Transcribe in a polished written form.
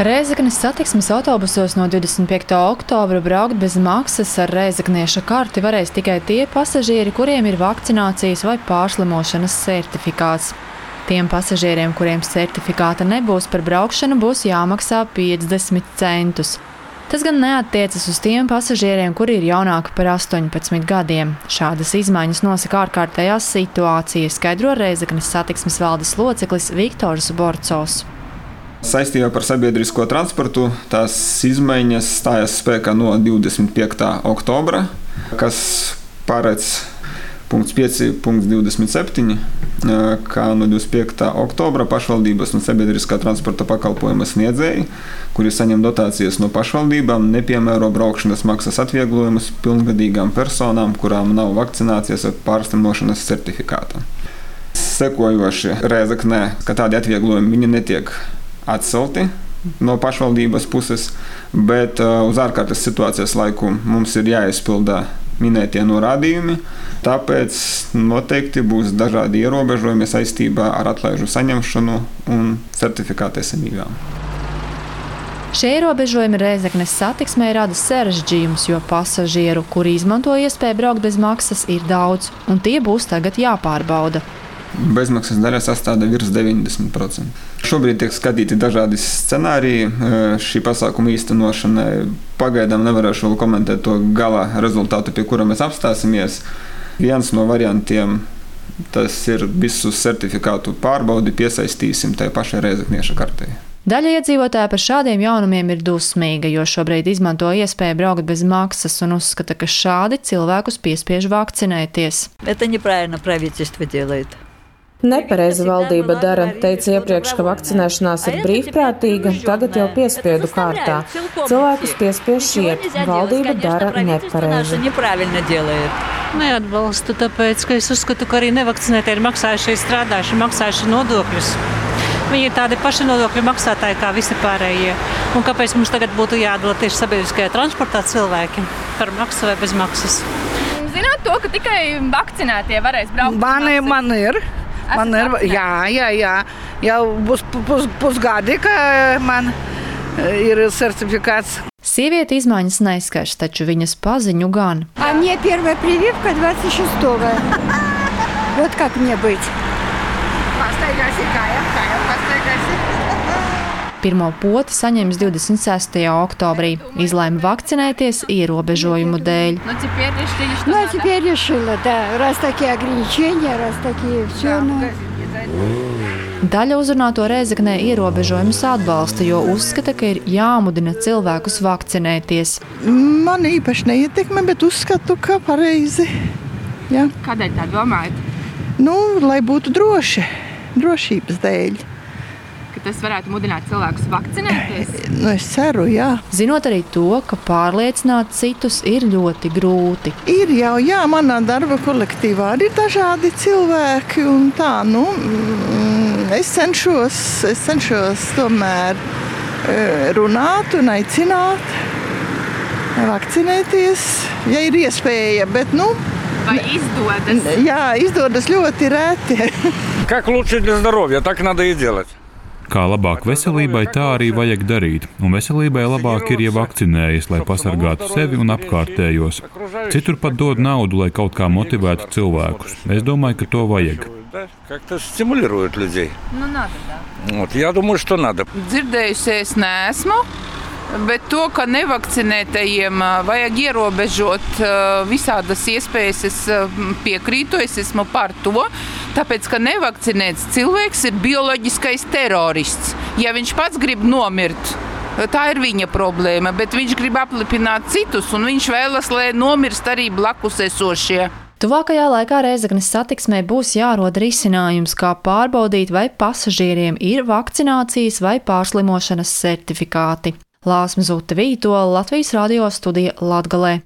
Rēzeknes satiksmes autobusos no 25. oktobra braukt bez maksas ar rēzeknieša karti varēs tikai tie pasažieri, kuriem ir vakcinācijas vai pārslimošanas certifikāts. Tiem pasažieriem, kuriem certifikāta nebūs par braukšanu, būs jāmaksā 50 centus. Tas gan neattiecas uz tiem pasažieriem, kuri ir jaunāki par 18 gadiem. Šādas izmaiņas nosaka ārkārtējās situācijas, skaidro Rēzeknes satiksmes valdes loceklis Viktors Borcovs. Saistībā par sabiedrisko transportu tās izmaiņas stājas spēkā no 25. oktobra, kas paredz punkts 5.27, kā no 25. oktobra pašvaldības un sabiedriskā transporta pakalpojuma sniedzēji, kuri saņem dotācijas no pašvaldībām, nepiemēro braukšanas maksas atvieglojumus pilngadīgām personām, kurām nav vakcinācijas vai pārslimošanas certifikāta. Sekojoši Rēzeknē, ka tādi atvieglojumi viņi netiek atcelti no pašvaldības puses, bet uz ārkārtas situācijas laiku mums ir jāizpilda minētie norādījumi, tāpēc noteikti būs dažādi ierobežojumi saistībā ar atlaižu saņemšanu un certifikāta esamībām. Šie ierobežojumi Rēzeknes satiksmē rada sarežģījumus, jo pasažieru, kuri izmanto iespēju braukt bez maksas, ir daudz, un tie būs tagad jāpārbauda. Bezmaksas daļa sastāda virs 90%. Šobrīd tiek skatīti dažādi scenāriji šī pasākuma īstenošanai. Pagaidām nevarēšu vēl komentēt to gala rezultātu, pie kura mēs apstāsimies. Viens no variantiem tas ir visu certifikātu pārbaudi piesaistīsim tai pašai rēzeknieša kartei. Daļa iedzīvotāja par šādiem jaunumiem ir dusmīga, jo šobrīd izmanto iespēju braukt bez maksas un uzskata, ka šādi cilvēkus piespiež vakcinēties. Это неправильно правительство делает. Nepareizi valdība dara, teica iepriekš, ka vakcinēšanās ir brīvprātīga, tagad jau piespiedu kārtā. Cilvēkus piespiež iet, valdība dara nepareizi. Neatbalstu, tāpēc, ka es uzskatu, ka arī nevakcinētie ir maksājuši, strādājuši, maksājuši nodokļus. Viņi ir tādi paši nodokļu maksātāji kā visi pārējie. Un kāpēc mums tagad būtu jādod tieši sabiedriskajā transportā cilvēki par maksu vai bez maksas? Zināt to, ka tikai vakcinētie varēs braukt? Man ir. Jā. Jau būs pusgadi, ka man ir certifikāts. Sievieti izmaiņas neskars, taču viņas paziņu gan. Мне первая прививка 26-го. Вот как мне быть. Pirmo poti saņems 26. oktobrī. Izlēma vakcinēties ierobežojumu dēļ. Теперь решила, да. Раз такие ограничения, раз такие все. Daļa uzrunāto Rēzeknē ierobežojumus atbalsta, jo uzskata, ka ir jāmudina cilvēkus vakcinēties. Man īpaši neietekmē, bet uzskatu, ka pareizi. Jā. Kādēļ tā domājat? Lai būtu droši, drošības dēļ. Tas varētu mudināt cilvēkus vakcinēties? Es ceru, jā. Zinot arī to, ka pārliecināt citus ir ļoti grūti. Ir jau, jā, manā darba kolektīvā arī dažādi cilvēki un tā, es cenšos tomēr runāt un aicināt, vakcinēties, ja ir iespēja, bet, Vai izdodas? Jā, izdodas ļoti reti. Как лучше для здоровья, так надо и делать. Kā labāk veselībai, tā arī vajag darīt. Un veselībai labāk ir ievakcinējies, lai pasargātu sevi un apkārtējos. Citur pat dod naudu, lai kaut kā motivētu cilvēkus. Es domāju, ka to vajag. Как-то стимулирует людей. Надо, да. Я думаю, что надо. Dzirdējusies neesmu, bet to, ka nevakcinētajiem vajag ierobežot visādas iespējas, es piekrītu, es esmu par to. Tāpēc, ka nevakcinēts cilvēks ir bioloģiskais terorists. Ja viņš pats grib nomirt, tā ir viņa problēma, bet viņš grib aplipināt citus, un viņš vēlas, lai nomirst arī blakus esošie. Tuvākajā laikā Rēzeknes satiksmē būs jārod risinājums, kā pārbaudīt, vai pasažieriem ir vakcinācijas vai pārslimošanas certifikāti. Lāsma Zute Vītola, Latvijas radio studija Latgalē.